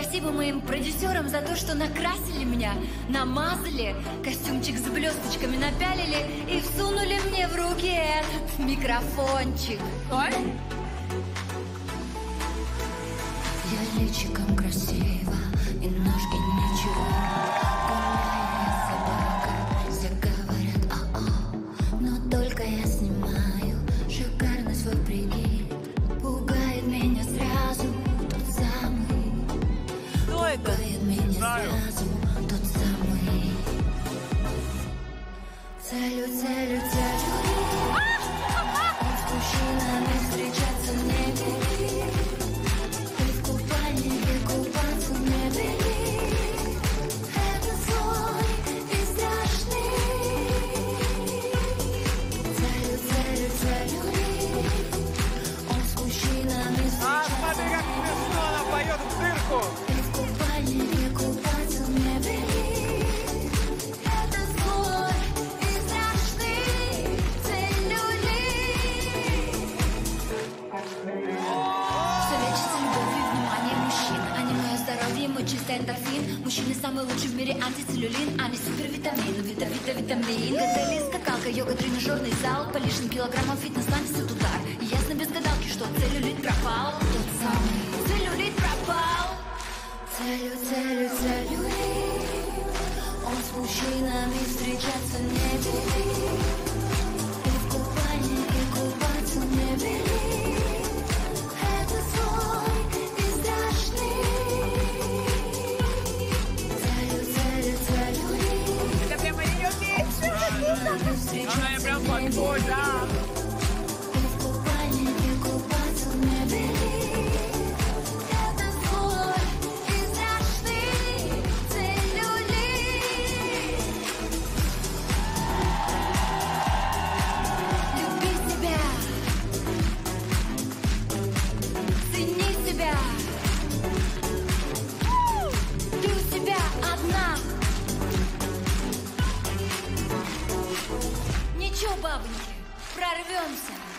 спасибо моим продюсерам за то, что накрасили меня, намазали, костюмчик с блесточками напялили и всунули мне в руки этот микрофончик. Ой. Я личиком красиво и ножки ничего. Гуляет собака, все говорят о-о. Но только я снимаю шикарный свой прикид. Пугает меня сразу тот самый. Кто это? Пугает меня Знаю. сразу тот самый. Целью, целью, целью. Он с мужчинами встречаться не бери. Ты в купальнике купаться не бери. Это злой и страшный. Целью, целью, целью. Он с мужчинами А, встречаться смотри, как не бери. смешно она поет в цирку. Ты в купальнике купаться не бери. Это злой и страшный целлюлит. Все лечится любовью и вниманием мужчин. Они мое здоровье, мой чистый эндорфин. Мужчины самые лучшие в мире антицеллюлин. Они супервитамин, витамин. Готели, скакалка, йога, тренажерный зал. По лишним килограммам фитнес-лайн несет удар. И ясно без гадалки, что целлюлит пропал. Тот самый целлюлит пропал. Целью, целью, целлюлит. Он с мужчинами встречаться не бери. И в купальнике купаться не бери. Это злой и страшный. Целью, целью, целлюлит. Это прямо ее песня. Она я прям похожа. И в купальнике купаться не бери. Это злой и страшный целлюлит. Люби себя. Цени себя. Ты у себя одна. Ничего, бабоньки, прорвемся.